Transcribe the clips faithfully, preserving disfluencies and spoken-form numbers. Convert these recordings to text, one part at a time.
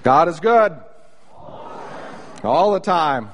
God is good. All the time.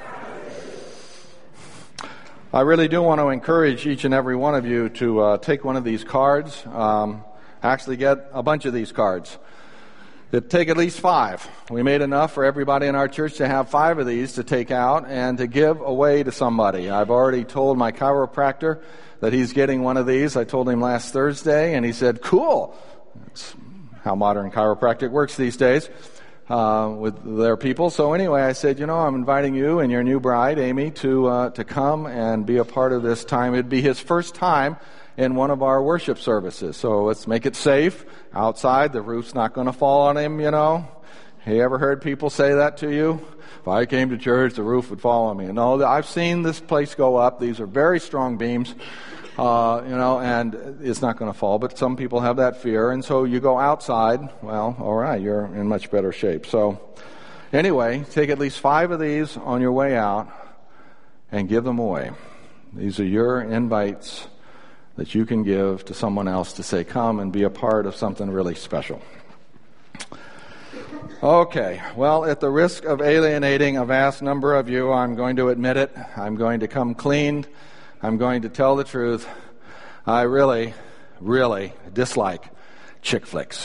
I really do want to encourage each and every one of you to uh, take one of these cards. Um, actually get a bunch of these cards. It'd take at least five. We made enough for everybody in our church to have five of these to take out and to give away to somebody. I've already told my chiropractor that he's getting one of these. I told him last Thursday, and he said, cool. That's how modern chiropractic works these days uh, with their people. So anyway, I said, you know, I'm inviting you and your new bride, Amy, to uh, to come and be a part of this time. It'd be his first time in one of our worship services. So let's make it safe outside. The roof's not going to fall on him, you know. Have you ever heard people say that to you? If I came to church, the roof would fall on me. No, I've seen this place go up. These are very strong beams, uh, you know, and it's not going to fall. But some people have that fear. And so you go outside. Well, all right, you're in much better shape. So anyway, take at least five of these on your way out and give them away. These are your invites that you can give to someone else to say, come and be a part of something really special. Okay, well, at the risk of alienating a vast number of you, I'm going to admit it. I'm going to come clean. I'm going to tell the truth. I really, really dislike chick flicks.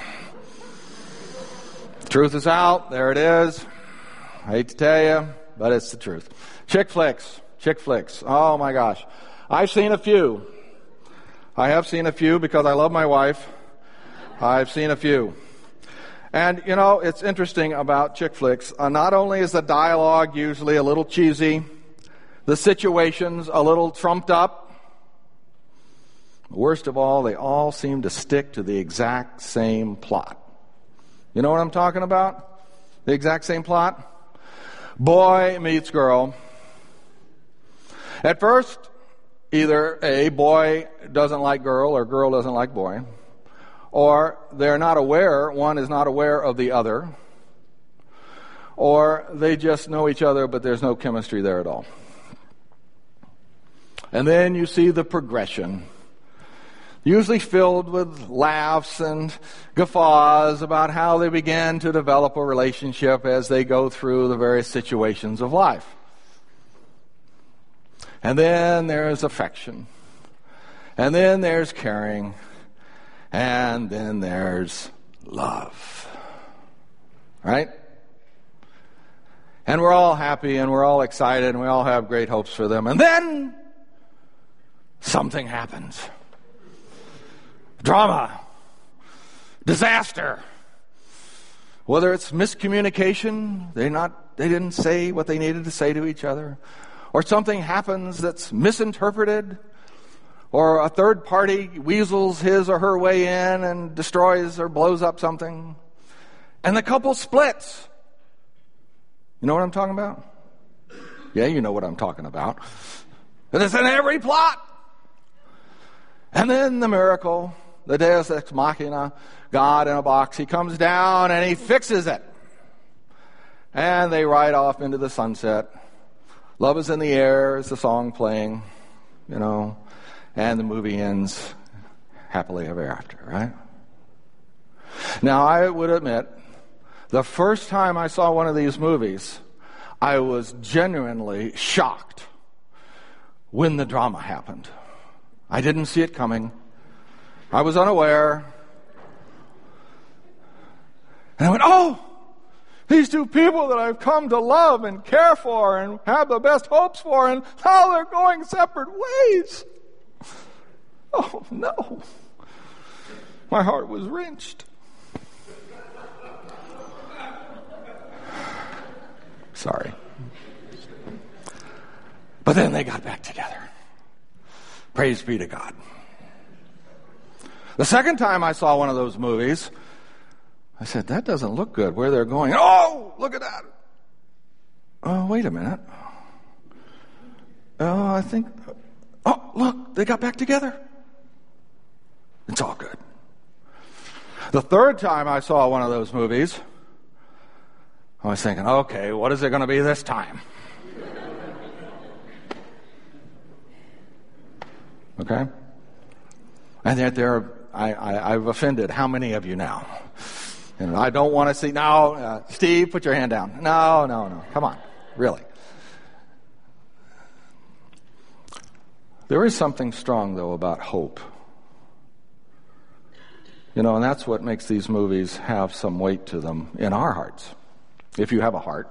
Truth is out. There it is. I hate to tell you, but it's the truth. Chick flicks. Chick flicks. Oh, my gosh. I've seen a few. I have seen a few because I love my wife. I've seen a few. And, you know, it's interesting about chick flicks. Uh, not only is the dialogue usually a little cheesy, the situations a little trumped up, worst of all, they all seem to stick to the exact same plot. You know what I'm talking about? The exact same plot? Boy meets girl. At first, either a boy doesn't like girl or girl doesn't like boy, or they're not aware, one is not aware of the other, or they just know each other but there's no chemistry there at all. And then you see the progression, usually filled with laughs and guffaws about how they began to develop a relationship as they go through the various situations of life. And then there's affection. And then there's caring. And then there's love. Right? And we're all happy and we're all excited and we all have great hopes for them. And then something happens. Drama. Disaster. Whether it's miscommunication, they not they didn't say what they needed to say to each other, or something happens that's misinterpreted, or a third party weasels his or her way in and destroys or blows up something, and the couple splits. You know what I'm talking about? Yeah, you know what I'm talking about. And it's in every plot. And then the miracle, the Deus Ex Machina, God in a box, he comes down and he fixes it. And they ride off into the sunset. Love is in the air is the song playing, you know, and the movie ends happily ever after, right? Now, I would admit, the first time I saw one of these movies, I was genuinely shocked when the drama happened. I didn't see it coming. I was unaware. And I went, oh! These two people that I've come to love and care for and have the best hopes for, and now they're going separate ways. Oh, no. My heart was wrenched. Sorry. But then they got back together. Praise be to God. The second time I saw one of those movies, I said, that doesn't look good where they're going. Oh, look at that. Oh, wait a minute. Oh, I think, oh, look, they got back together. It's all good. The third time I saw one of those movies, I was thinking, okay, what is it going to be this time? Okay? And yet there, I, I, I've offended how many of you now? And I don't want to see, no, uh, Steve, put your hand down. No, no, no. Come on. Really. There is something strong, though, about hope. You know, and that's what makes these movies have some weight to them in our hearts. If you have a heart.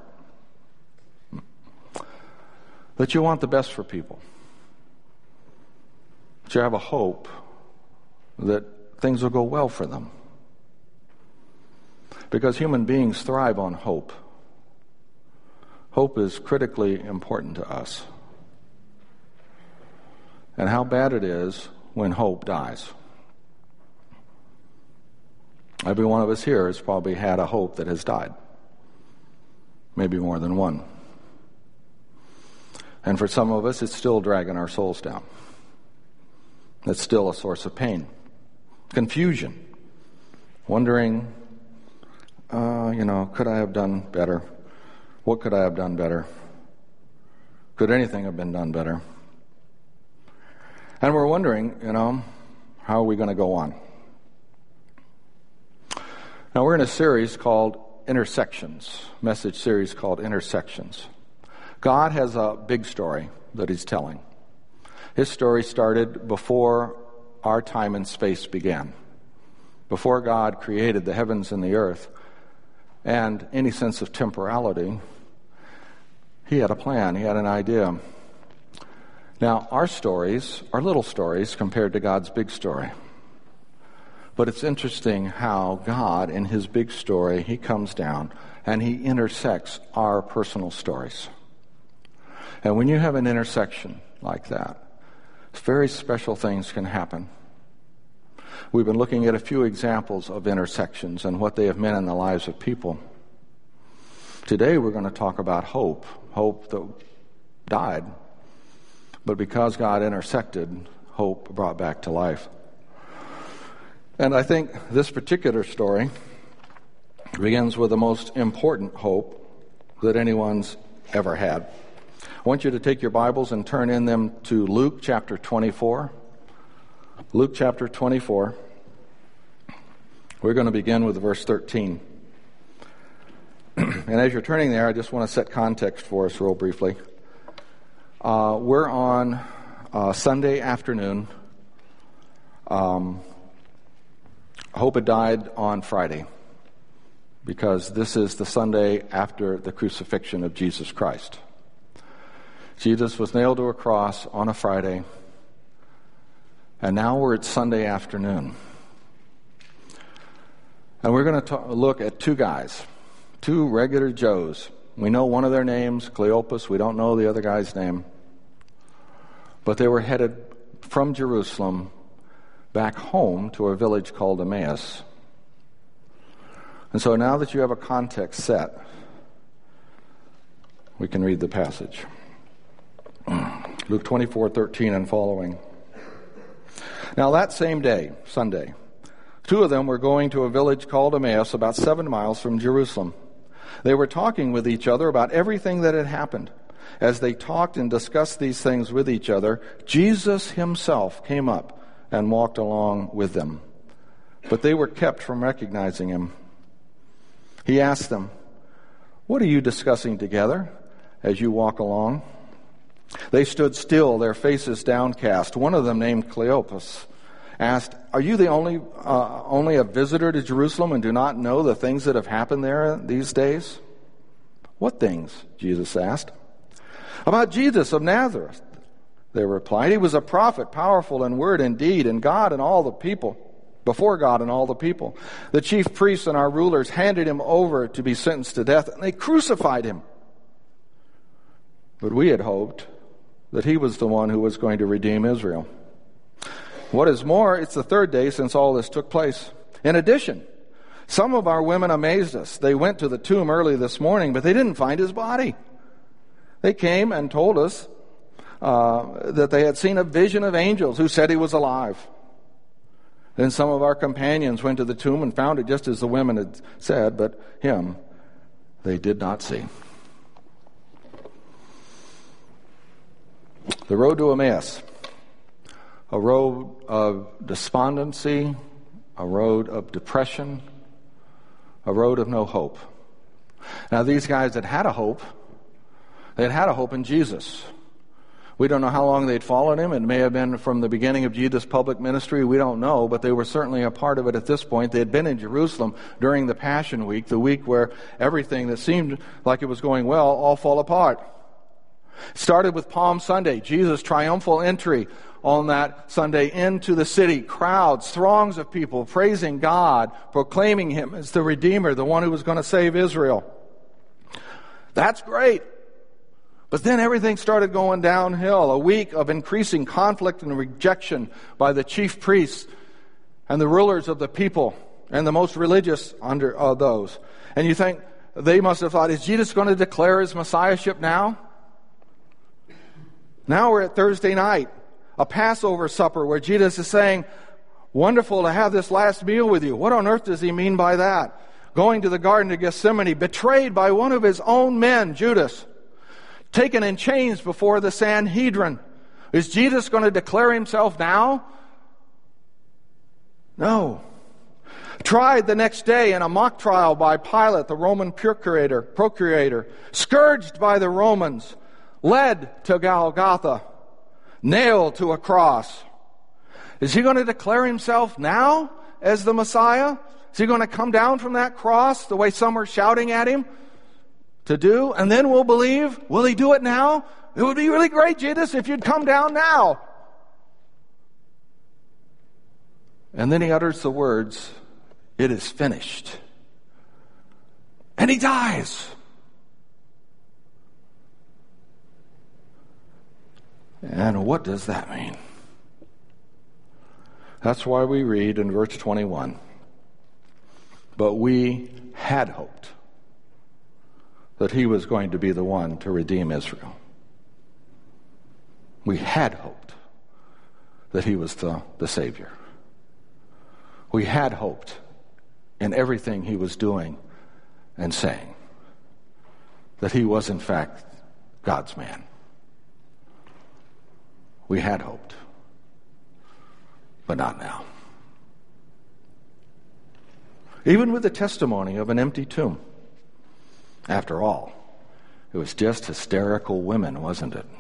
That you want the best for people. That you have a hope that things will go well for them. Because human beings thrive on hope. Hope is critically important to us. And how bad it is when hope dies. Every one of us here has probably had a hope that has died. Maybe more than one. And for some of us, it's still dragging our souls down. It's still a source of pain. Confusion. Wondering, uh, you know, could I have done better? What could I have done better? Could anything have been done better? And we're wondering, you know, how are we going to go on? Now, we're in a series called Intersections, message series called Intersections. God has a big story that he's telling. His story started before our time and space began, before God created the heavens and the earth and any sense of temporality. He had a plan, he had an idea. Now, our stories are little stories compared to God's big story. But it's interesting how God, in his big story, he comes down and he intersects our personal stories. And when you have an intersection like that, very special things can happen. We've been looking at a few examples of intersections and what they have meant in the lives of people. Today we're going to talk about hope, hope that died, but because God intersected, hope brought back to life. And I think this particular story begins with the most important hope that anyone's ever had. I want you to take your Bibles and turn in them to Luke chapter twenty-four. Luke chapter twenty-four. We're going to begin with verse thirteen. And as you're turning there, I just want to set context for us real briefly. Uh, we're on uh, Sunday afternoon. Um, Hope had died on Friday because this is the Sunday after the crucifixion of Jesus Christ. Jesus was nailed to a cross on a Friday, and now we're at Sunday afternoon. And we're going to ta- look at two guys, two regular Joes. We know one of their names, Cleopas. We don't know the other guy's name. But they were headed from Jerusalem back home to a village called Emmaus. And so now that you have a context set, we can read the passage. Luke twenty-four thirteen and following. Now that same day, Sunday, two of them were going to a village called Emmaus, about seven miles from Jerusalem. They were talking with each other about everything that had happened. As they talked and discussed these things with each other, Jesus himself came up and walked along with them. But they were kept from recognizing him. He asked them, "What are you discussing together as you walk along?" They stood still, their faces downcast. One of them, named Cleopas, asked, "Are you the only uh, only a visitor to Jerusalem and do not know the things that have happened there these days?" "What things?" Jesus asked. "About Jesus of Nazareth," they replied. "He was a prophet, powerful in word and deed, and God and all the people, before God and all the people. The chief priests and our rulers handed him over to be sentenced to death, and they crucified him. But we had hoped that he was the one who was going to redeem Israel. What is more, it's the third day since all this took place. In addition, some of our women amazed us. They went to the tomb early this morning, but they didn't find his body. They came and told us uh, that they had seen a vision of angels who said he was alive. Then some of our companions went to the tomb and found it just as the women had said, but him they did not see." The road to Emmaus, a road of despondency, a road of depression, a road of no hope. Now, these guys that had a hope, they had had a hope in Jesus. We don't know how long they'd followed him. It may have been from the beginning of Jesus' public ministry. We don't know, but they were certainly a part of it at this point. They had been in Jerusalem during the Passion Week, the week where everything that seemed like it was going well all fell apart. It started with Palm Sunday, Jesus' triumphal entry on that Sunday into the city. Crowds, throngs of people praising God, proclaiming him as the Redeemer, the one who was going to save Israel. That's great. But then everything started going downhill. A week of increasing conflict and rejection by the chief priests and the rulers of the people and the most religious under uh, those. And you think they must have thought, is Jesus going to declare his messiahship now? Now we're at Thursday night, a Passover supper where Jesus is saying, wonderful to have this last meal with you. What on earth does he mean by that? Going to the Garden of Gethsemane, betrayed by one of his own men, Judas. Taken in chains before the Sanhedrin. Is Jesus going to declare himself now? No. Tried the next day in a mock trial by Pilate, the Roman procurator, procurator, scourged by the Romans, led to Golgotha, nailed to a cross. Is he going to declare himself now as the Messiah? Is he going to come down from that cross the way some are shouting at him to do, and then we'll believe? Will he do it now? It would be really great, Jesus, if you'd come down now. And then he utters the words, it is finished. And he dies. And what does that mean? That's why we read in verse twenty-one, but we had hoped that he was going to be the one to redeem Israel. We had hoped that he was the, the Savior. We had hoped in everything he was doing and saying that he was in fact God's man. We had hoped, but not now. Even with the testimony of an empty tomb. After all, it was just hysterical women, wasn't it?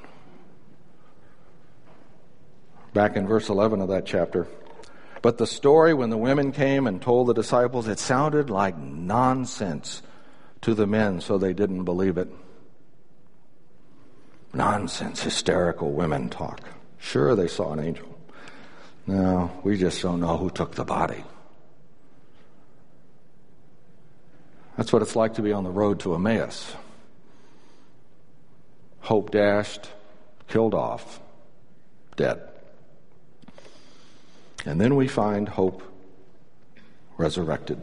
Back in verse eleven of that chapter. But the story, when the women came and told the disciples, it sounded like nonsense to the men, so they didn't believe it. Nonsense, hysterical women talk. Sure, they saw an angel. No, we just don't know who took the body. That's what it's like to be on the road to Emmaus. Hope dashed, killed off, dead. And then we find hope resurrected.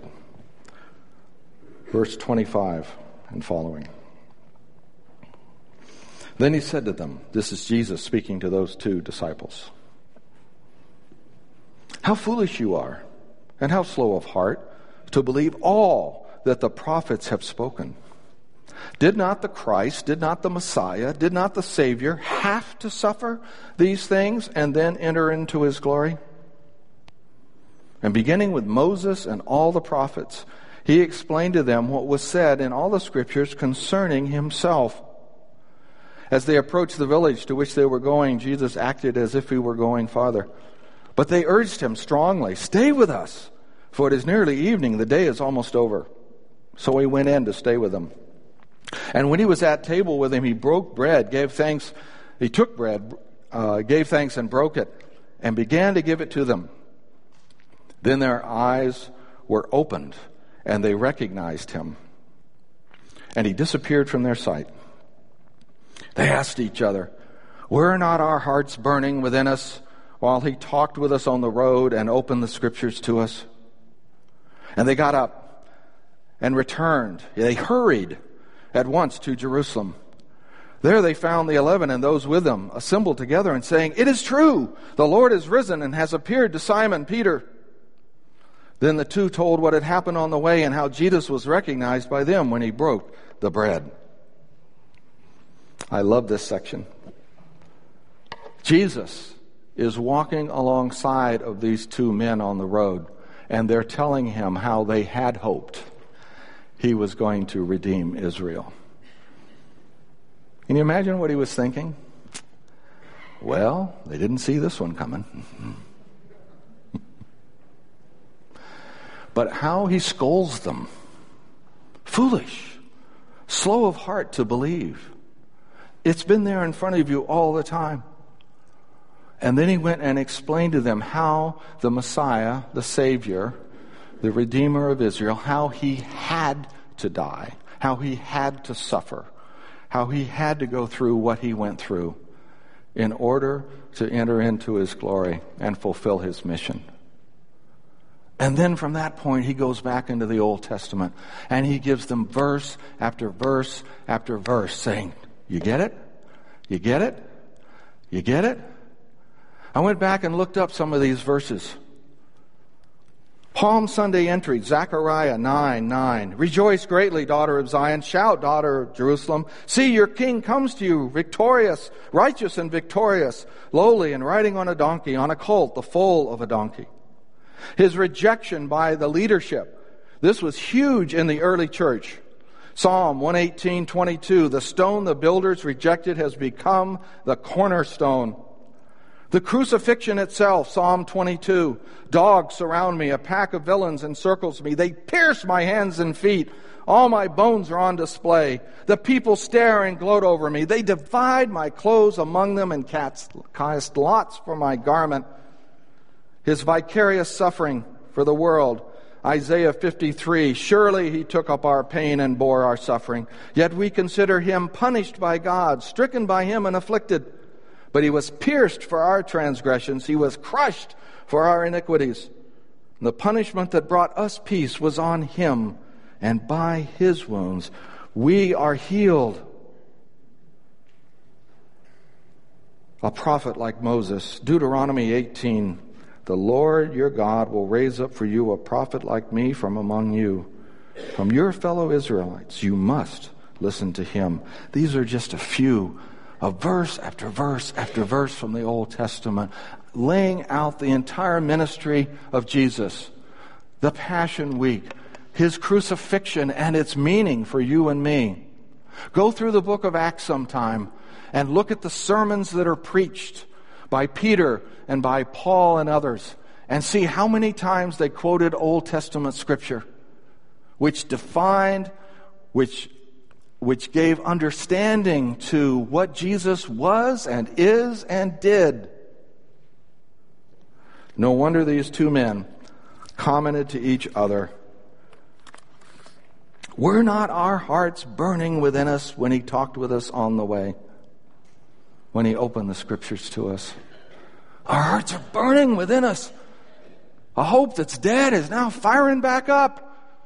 Verse twenty-five and following. Then he said to them, this is Jesus speaking to those two disciples, how foolish you are, and how slow of heart to believe all that the prophets have spoken. Did not the Christ, did not the Messiah, did not the Savior have to suffer these things and then enter into his glory? And beginning with Moses and all the prophets, he explained to them what was said in all the scriptures concerning himself. As they approached the village to which they were going, Jesus acted as if he were going farther. But they urged him strongly, stay with us, for it is nearly evening, the day is almost over. So he went in to stay with them. And when he was at table with him, he broke bread, gave thanks. He took bread, uh, gave thanks and broke it, and began to give it to them. Then their eyes were opened, and they recognized him. And he disappeared from their sight. They asked each other, were not our hearts burning within us while he talked with us on the road and opened the scriptures to us? And they got up and returned. They hurried at once to Jerusalem. There they found the eleven and those with them assembled together and saying, it is true, the Lord is risen and has appeared to Simon Peter. Then the two told what had happened on the way and how Jesus was recognized by them when he broke the bread. I love this section. Jesus is walking alongside of these two men on the road, and they're telling him how they had hoped he was going to redeem Israel. Can you imagine what he was thinking? Well, they didn't see this one coming. But how he scolds them. Foolish, slow of heart to believe. It's been there in front of you all the time. And then he went and explained to them how the Messiah, the Savior, the Redeemer of Israel, how he had to die, how he had to suffer, how he had to go through what he went through in order to enter into his glory and fulfill his mission. And then from that point, he goes back into the Old Testament and he gives them verse after verse after verse saying, you get it? You get it? You get it? I went back and looked up some of these verses. Palm Sunday entry, Zechariah nine nine. Rejoice greatly, daughter of Zion. Shout, daughter of Jerusalem. See, your king comes to you, victorious, righteous and victorious, lowly and riding on a donkey, on a colt, the foal of a donkey. His rejection by the leadership. This was huge in the early church. Psalm one eighteen twenty-two. The stone the builders rejected has become the cornerstone. The crucifixion itself, Psalm twenty-two. Dogs surround me, a pack of villains encircles me. They pierce my hands and feet. All my bones are on display. The people stare and gloat over me. They divide my clothes among them and cast lots for my garment. His vicarious suffering for the world. Isaiah fifty-three. Surely he took up our pain and bore our suffering. Yet we consider him punished by God, stricken by him and afflicted. But he was pierced for our transgressions. He was crushed for our iniquities. The punishment that brought us peace was on him, and by his wounds we are healed. A prophet like Moses, Deuteronomy eighteen. The Lord your God will raise up for you a prophet like me from among you. From your fellow Israelites, you must listen to him. These are just a few, a verse after verse after verse from the Old Testament, laying out the entire ministry of Jesus, the Passion Week, his crucifixion and its meaning for you and me. Go through the book of Acts sometime and look at the sermons that are preached by Peter and by Paul and others, and see how many times they quoted Old Testament scripture, which defined, which which gave understanding to what Jesus was and is and did. No wonder these two men commented to each other, were not our hearts burning within us when he talked with us on the way, when he opened the scriptures to us? Our hearts are burning within us. A hope that's dead is now firing back up.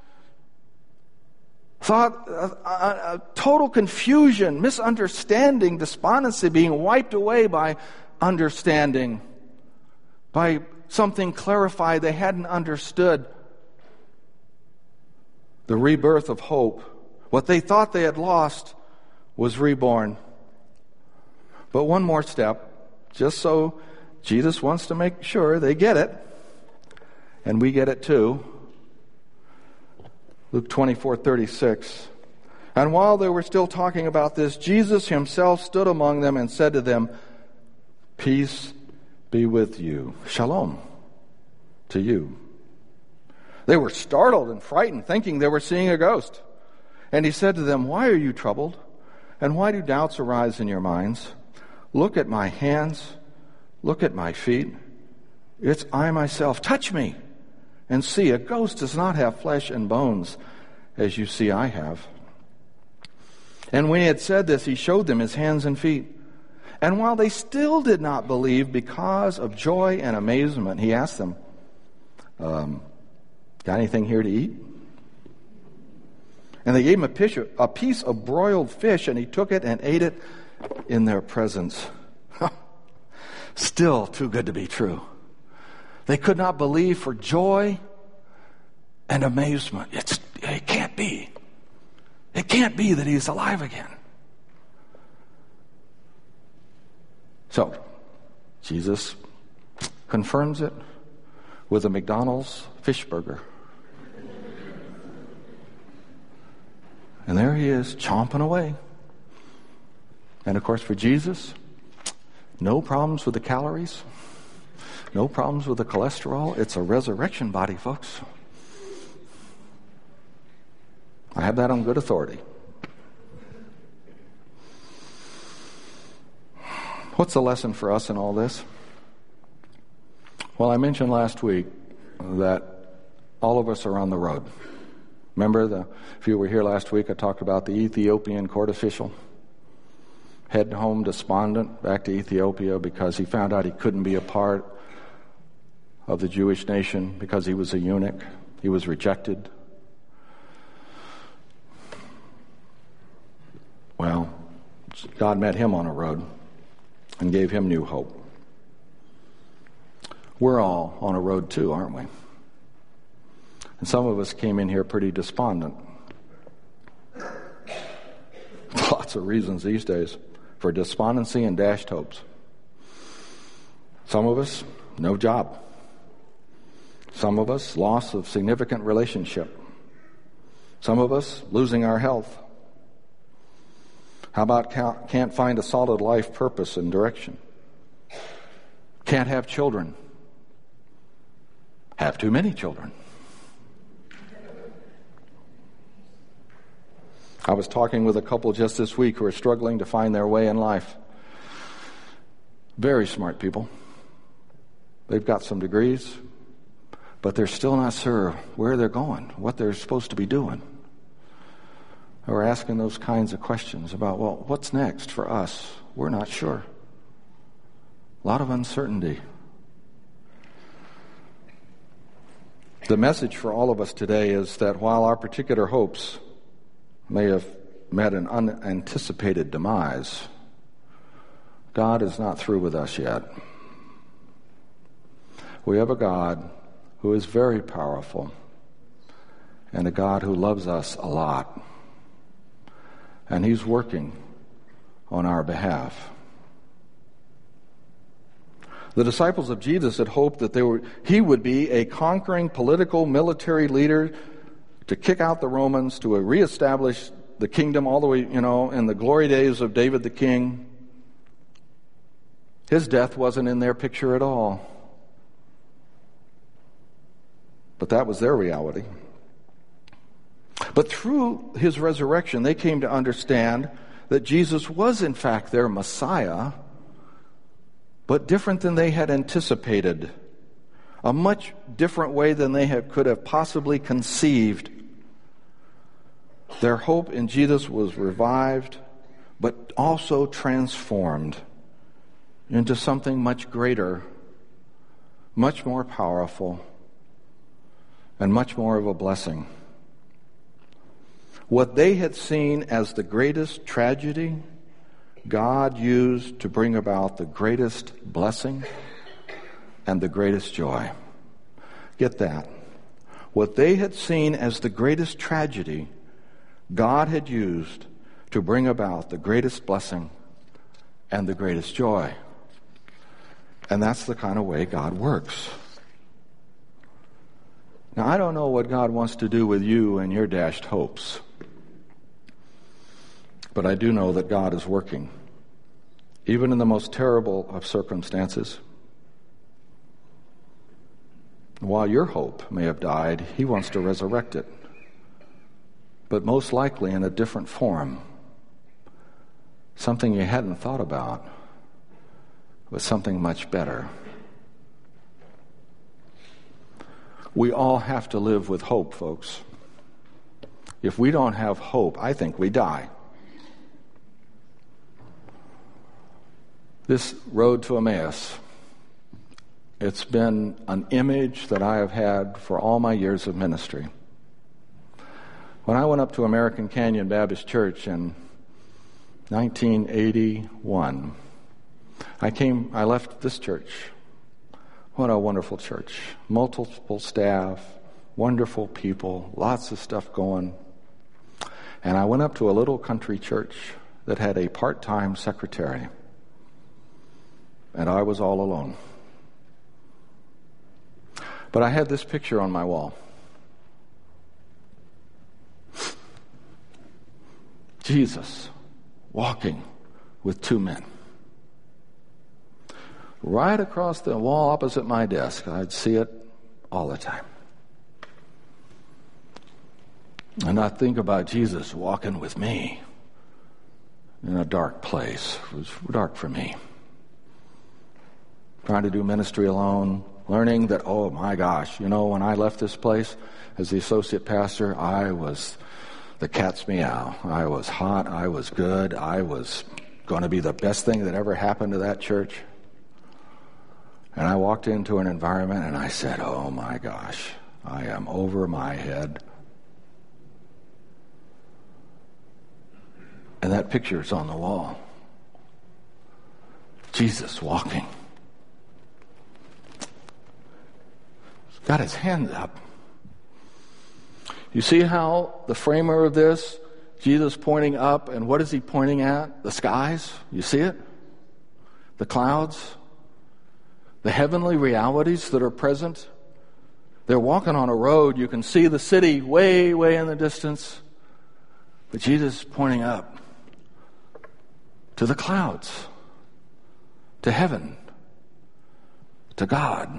Thought, uh, uh, total confusion, misunderstanding, despondency being wiped away by understanding, by something clarified they hadn't understood. The rebirth of hope. What they thought they had lost was reborn. But one more step, just so Jesus wants to make sure they get it, and we get it too. Luke twenty-four thirty-six. And while they were still talking about this, Jesus himself stood among them and said to them, peace be with you. Shalom to you. They were startled and frightened, thinking they were seeing a ghost. And he said to them, why are you troubled? And why do doubts arise in your minds? Look at my hands. Look at my feet. It's I myself. Touch me and see. A ghost does not have flesh and bones, as you see I have. And when he had said this, he showed them his hands and feet. And while they still did not believe because of joy and amazement, he asked them, um, got anything here to eat? And they gave him a, piece, a piece of broiled fish, and he took it and ate it in their presence. Still too good to be true. They could not believe for joy and amazement. It's, it can't be. It can't be that he's alive again. So, Jesus confirms it with a McDonald's fish burger. And there he is, chomping away. And of course, for Jesus, no problems with the calories, no problems with the cholesterol. It's a resurrection body, folks. I have that on good authority. What's the lesson for us in all this? Well, I mentioned last week that all of us are on the road. Remember, the, if you were here last week, I talked about the Ethiopian court official heading home despondent back to Ethiopia because he found out he couldn't be a part of the Jewish nation because he was a eunuch. He was rejected. Well, God met him on a road and gave him new hope. We're all on a road too, aren't we? And some of us came in here pretty despondent. Lots of reasons these days for despondency and dashed hopes. Some of us, no job. Some of us, loss of significant relationship. Some of us, losing our health. How about can't find a solid life purpose and direction? Can't have children. Have too many children. I was talking with a couple just this week who are struggling to find their way in life. Very smart people. They've got some degrees, but they're still not sure where they're going, what they're supposed to be doing. We're asking those kinds of questions about, well, what's next for us? We're not sure. A lot of uncertainty. The message for all of us today is that while our particular hopes may have met an unanticipated demise, God is not through with us yet. We have a God who is very powerful and a God who loves us a lot. And he's working on our behalf. The disciples of Jesus had hoped that they were, he would be a conquering political military leader to kick out the Romans, to reestablish the kingdom all the way, you know, in the glory days of David the king. His death wasn't in their picture at all. But that was their reality. But through his resurrection, they came to understand that Jesus was in fact their Messiah, but different than they had anticipated. A much different way than they had, could have possibly conceived. Their hope in Jesus was revived, but also transformed into something much greater, much more powerful, and much more of a blessing. What they had seen as the greatest tragedy, God used to bring about the greatest blessing and the greatest joy. Get that. What they had seen as the greatest tragedy, God had used to bring about the greatest blessing and the greatest joy. And that's the kind of way God works. Now, I don't know what God wants to do with you and your dashed hopes. But I do know that God is working, even in the most terrible of circumstances. While your hope may have died, he wants to resurrect it, but most likely in a different form. Something you hadn't thought about, but something much better. We all have to live with hope, folks. If we don't have hope, I think we die. This road to Emmaus, it's been an image that I have had for all my years of ministry. When I went up to American Canyon Baptist Church in nineteen eighty-one, I came, I left this church. What a wonderful church. Multiple staff, wonderful people, lots of stuff going. And I went up to a little country church that had a part-time secretary. And I was all alone. But I had this picture on my wall. Jesus walking with two men. Right across the wall opposite my desk. I'd see it all the time. And I think about Jesus walking with me in a dark place. It was dark for me. Trying to do ministry alone, learning that, oh my gosh, you know, when I left this place as the associate pastor, I was the cat's meow. I was hot, I was good, I was going to be the best thing that ever happened to that church. And I walked into an environment and I said, oh my gosh, I am over my head. And that picture is on the wall. Jesus walking. He's got his hands up. You see how the framer of this, Jesus pointing up, and what is he pointing at? The skies. You see it? The clouds. The heavenly realities that are present. They're walking on a road. You can see the city way, way in the distance. But Jesus is pointing up to the clouds, to heaven, to God.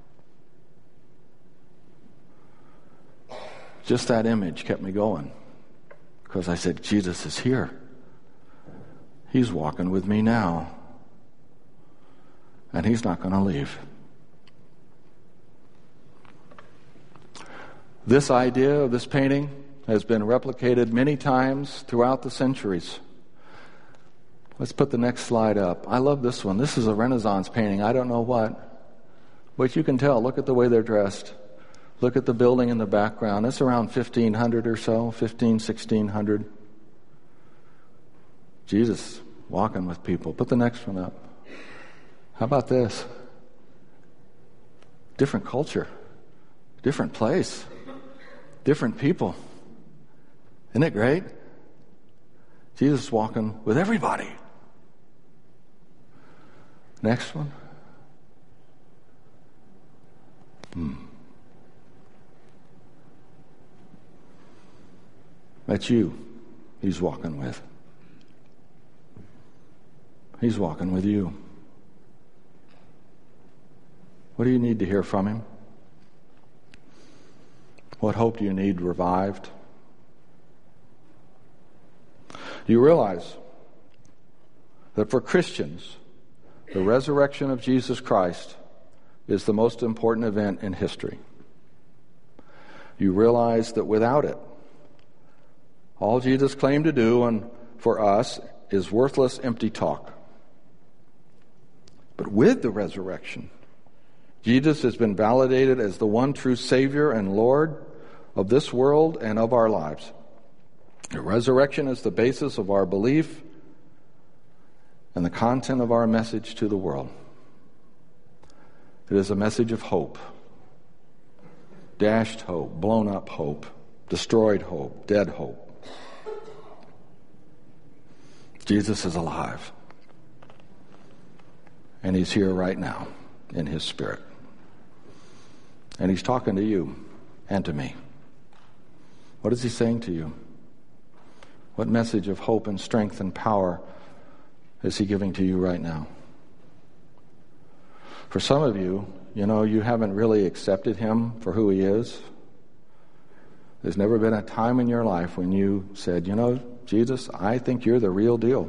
Just that image kept me going, because I said, Jesus is here. He's walking with me now, and he's not going to leave. This idea of this painting has been replicated many times throughout the centuries. Let's put the next slide up. I love this one. This is a Renaissance painting. I don't know what, but you can tell. Look at the way they're dressed. Look at the building in the background. It's around fifteen hundred or so, fifteen, sixteen hundred. Jesus walking with people. Put the next one up. How about this? Different culture, different place, different people. Isn't it great? Jesus walking with everybody. Next one. Hmm. That's you he's walking with. He's walking with you. What do you need to hear from him? What hope do you need revived? You realize that for Christians, the resurrection of Jesus Christ is the most important event in history. You realize that without it, all Jesus claimed to do and for us is worthless, empty talk. But with the resurrection, Jesus has been validated as the one true Savior and Lord of this world and of our lives. The resurrection is the basis of our belief and the content of our message to the world. It is a message of hope. Dashed hope, blown up hope, destroyed hope, dead hope. Jesus is alive. And he's here right now in his spirit. And he's talking to you and to me. What is he saying to you? What message of hope and strength and power is he giving to you right now? For some of you, you know, you haven't really accepted him for who he is. There's never been a time in your life when you said, you know, Jesus, I think you're the real deal.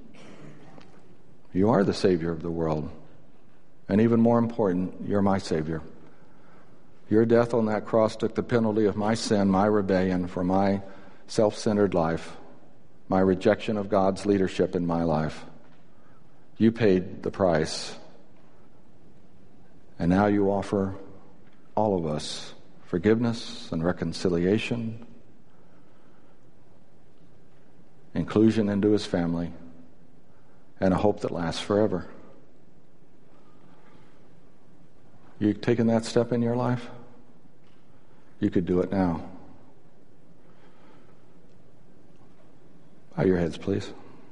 You are the Savior of the world. And even more important, you're my Savior. Your death on that cross took the penalty of my sin, my rebellion, for my self-centered life, my rejection of God's leadership in my life. You paid the price. And now you offer all of us forgiveness and reconciliation, inclusion into his family, and a hope that lasts forever. You taken that step in your life? You could do it now. Bow your heads, please.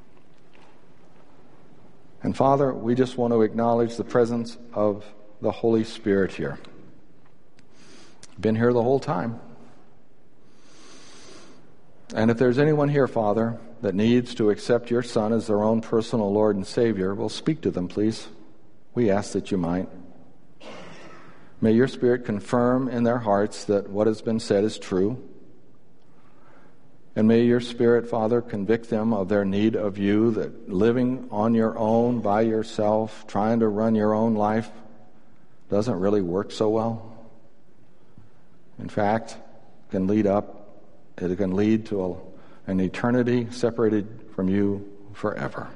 And Father, we just want to acknowledge the presence of the Holy Spirit here. Been here the whole time. And if there's anyone here, Father, that needs to accept your Son as their own personal Lord and Savior will speak to them, please. We ask that you might. May your Spirit confirm in their hearts that what has been said is true. And may your Spirit, Father, convict them of their need of you, that living on your own, by yourself, trying to run your own life doesn't really work so well. In fact, it can lead up, it can lead to a an eternity separated from you forever.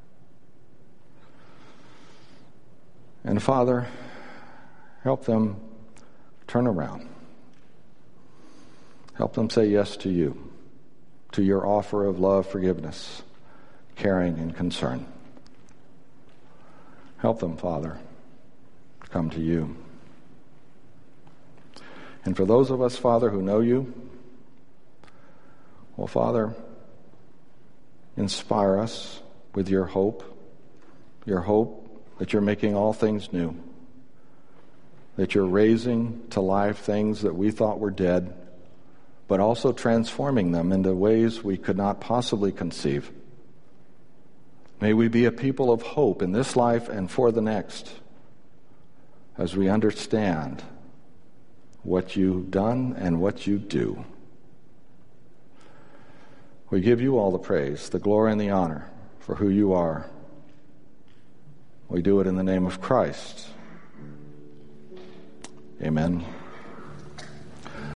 And Father, help them turn around. Help them say yes to you, to your offer of love, forgiveness, caring, and concern. Help them, Father, come to you. And for those of us, Father, who know you, well, Father, inspire us with your hope, your hope that you're making all things new, that you're raising to life things that we thought were dead, but also transforming them into ways we could not possibly conceive. May we be a people of hope in this life and for the next, as we understand what you've done and what you do. We give you all the praise, the glory, and the honor for who you are. We do it in the name of Christ. Amen.